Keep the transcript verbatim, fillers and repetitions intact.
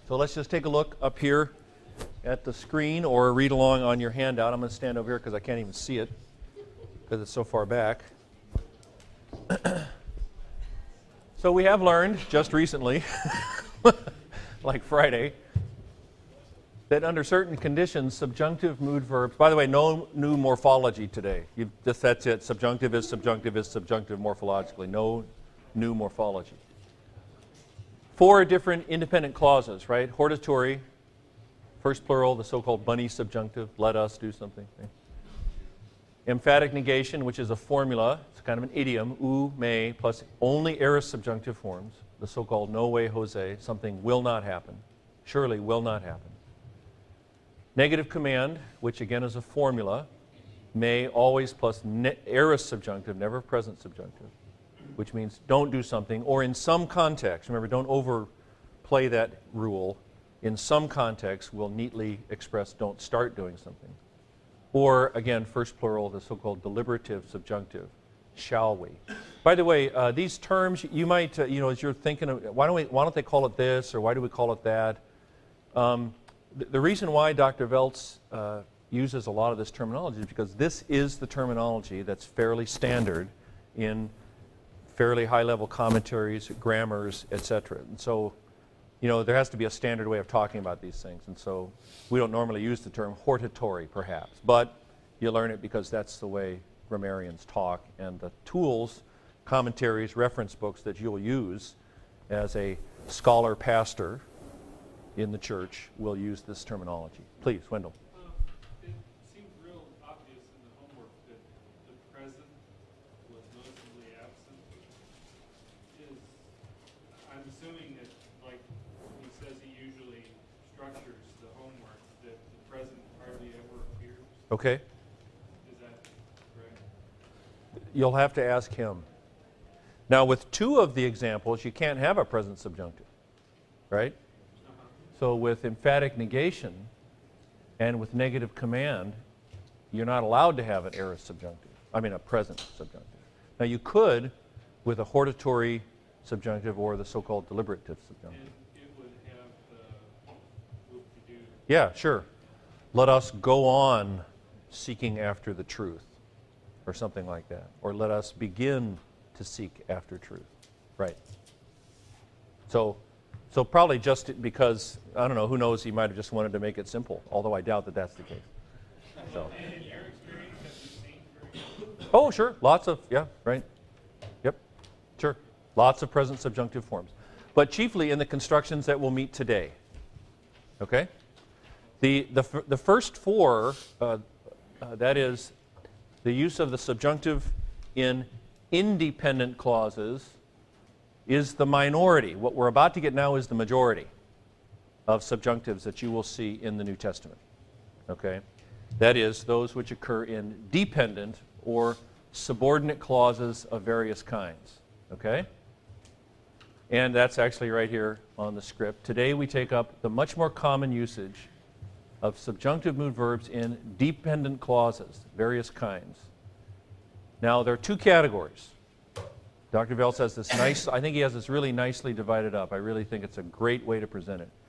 So let's just take a look up here at the screen or read along on your handout. I'm going to stand over here because I can't even see it because it's so far back. So we have learned just recently, like Friday, that under certain conditions, subjunctive mood verbs, by the way, no new morphology today. You, just, that's it. Subjunctive is subjunctive is subjunctive morphologically. No new morphology. Four different independent clauses, right? Hortatory, first plural, the so-called bunny subjunctive, let us do something. Right? Emphatic negation, which is a formula, it's kind of an idiom, ou, may, plus only aorist subjunctive forms, the so-called no way, Jose, something will not happen, surely will not happen. Negative command, which again is a formula, may always plus aorist subjunctive, never present subjunctive, which means don't do something, or in some context, remember, don't overplay that rule, in some context will neatly express don't start doing something. Or, again, first plural, the so-called deliberative subjunctive, shall we. By the way, uh, these terms, you might, uh, you know, as you're thinking of, why don't, we, why don't they call it this, or why do we call it that? Um, th the reason why Doctor Veltz uh, uses a lot of this terminology is because this is the terminology that's fairly standard in fairly high-level commentaries, grammars, et cetera. And so, you know, there has to be a standard way of talking about these things. And so we don't normally use the term hortatory, perhaps. But you learn it because that's the way grammarians talk. And the tools, commentaries, reference books that you'll use as a scholar pastor in the church will use this terminology. Please, Wendell. Uh, it seemed real obvious in the homework that the present was noticeably absent. Is, I'm assuming that, like he says he usually structures the homework, that the present hardly ever appears. Okay. Is that correct? You'll have to ask him. Now, with two of the examples, you can't have a present subjunctive, right? Uh-huh. So with emphatic negation and with negative command, you're not allowed to have an aorist subjunctive. I mean, a present subjunctive. Now, you could with a hortatory subjunctive or the so-called deliberative subjunctive. And it would have the whoop-de-doo. Yeah, sure. Let us go on seeking after the truth, or something like that. Or let us begin to seek after truth. Right. So, so probably just because, I don't know, who knows, he might have just wanted to make it simple, although I doubt that that's the case. So. And in your experience, have you seen very Oh, sure. Lots of, yeah, right. Yep, sure. Lots of present subjunctive forms. But chiefly in the constructions that we'll meet today. Okay? The, the, the first four, uh, uh, that is the use of the subjunctive in independent clauses, is the minority. What we're about to get now is the majority of subjunctives that you will see in the New Testament. Okay? That is, those which occur in dependent or subordinate clauses of various kinds. Okay? And that's actually right here on the script. Today we take up the much more common usage of subjunctive mood verbs in dependent clauses, various kinds. Now, there are two categories. Doctor Veltz has this nice, I think he has this really nicely divided up. I really think it's a great way to present it.